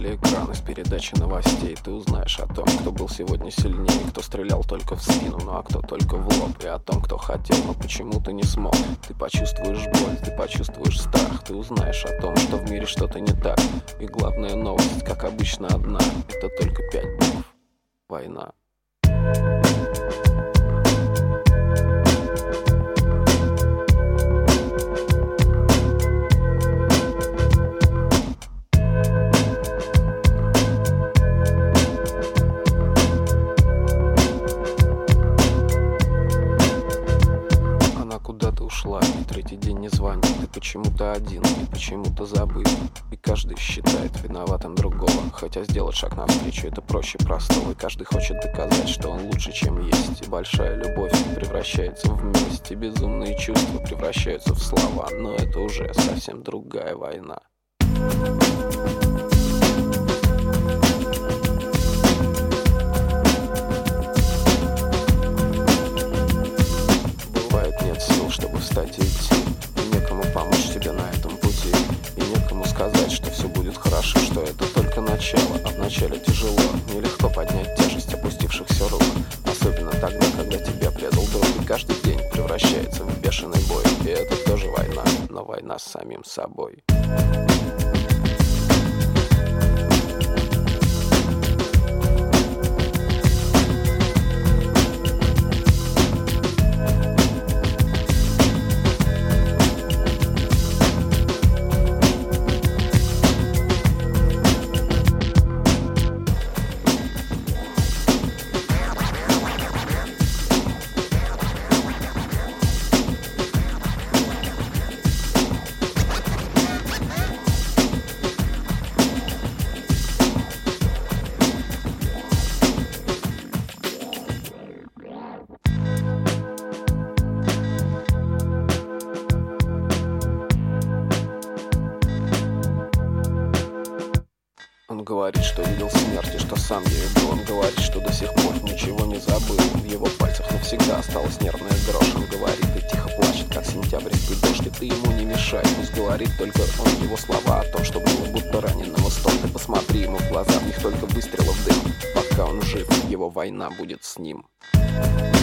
телеэкран из передачи новостей. Ты узнаешь о том, кто был сегодня сильнее, кто стрелял только в спину, ну а кто только в лоб. И о том, кто хотел, но почему-то не смог. Ты почувствуешь боль, ты почувствуешь страх. Ты узнаешь о том, что в мире что-то не так. И главная новость, как обычно, одна. Это только 5 букв. Война. Куда-то ушла, и третий день не звонит. Ты почему-то один, и почему-то забыл. И каждый считает виноватым другого. Хотя сделать шаг навстречу это проще простого. И каждый хочет доказать, что он лучше, чем есть. И большая любовь превращается в месть. И безумные чувства превращаются в слова. Но это уже совсем другая война. Чтобы встать и идти, и некому помочь тебе на этом пути, и некому сказать, что все будет хорошо, что это только начало, а вначале тяжело, нелегко поднять тяжесть опустившихся рук, особенно тогда, когда тебя предал друг, и каждый день превращается в бешеный бой, и это тоже война, но война с самим собой. Он говорит, что видел смерть и что сам ею был. Он говорит, что до сих пор ничего не забыл. В его пальцах навсегда осталась нервная дрожь. Он говорит и тихо плачет, как сентябрьский дождь. И ты ему не мешай, пусть говорит только он. Его слова о том, что было будто раненого стон. Ты посмотри ему в глаза, в них только выстрелов дым. Пока он жив, его война будет с ним.